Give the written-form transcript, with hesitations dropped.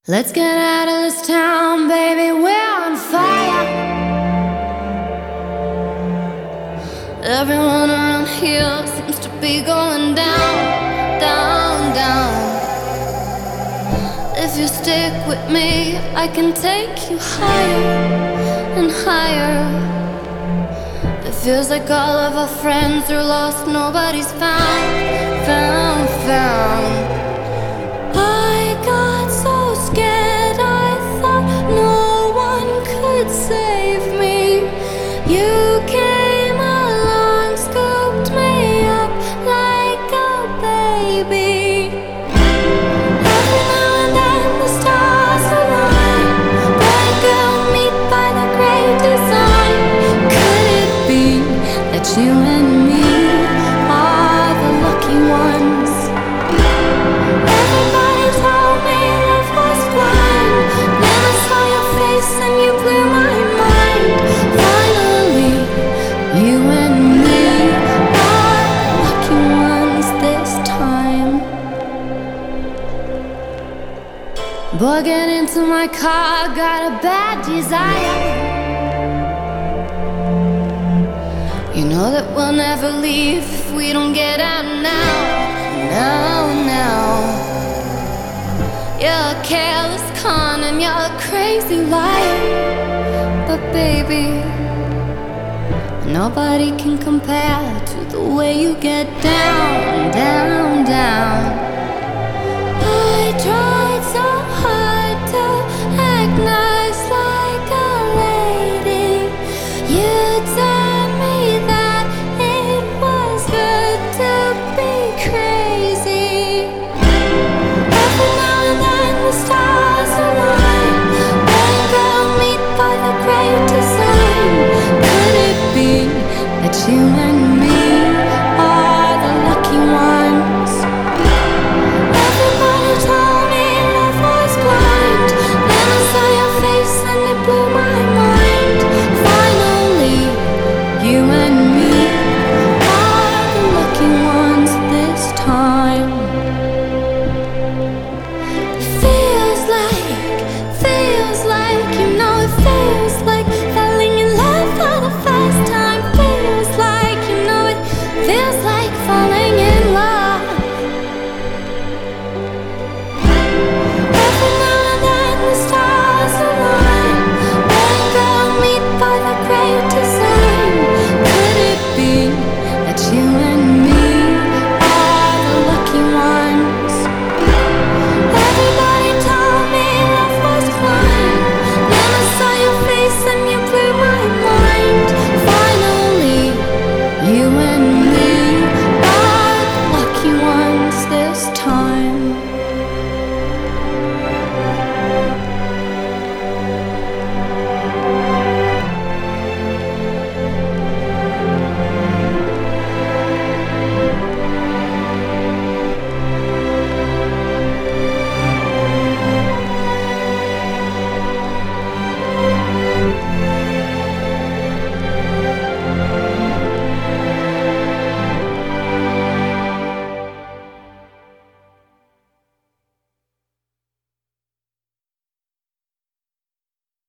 Let's get out of this town, baby, we're on fire. Everyone around here seems to be going down, down, down. If you stick with me, I can take you higher and higher. It feels like all of our friends are lost, nobody's found, found, found. I got so scared, I thought no one could save me. You came along, scooped me up like a baby. Every now and then the stars align, boy and girl meet by the great design. Could it be that you and me are the lucky ones? Everybody told me love was blind. Then I saw your face and you blew my mind. Finally, you and me are the lucky ones this time. Boy, get into my car, got a bad desire. You know that we'll never leave if we don't get out now, now, now. You're a careless con and you're a crazy liar. But baby, nobody can compare to the way you get down, down, down. I tried so hard to act nice like a lady. You told me that it was good to be crazy. Every now and then the stars align, boy and girl meet by the great design. Could it be that you and me are the lucky ones? Everybody told me love was blind. Then I saw your face and it blew my mind. Finally, you and me are the lucky ones this time. Feels like, you know it feels like falling in love for the first time. Feels like, you know it feels like falling in love. Every now and then the stars align, boy and girl meet by the great design. Could it be that you and me are the lucky ones? Everybody told me love was blind. Then I saw your face and you blew my mind. Finally, you and me are the lucky ones this time.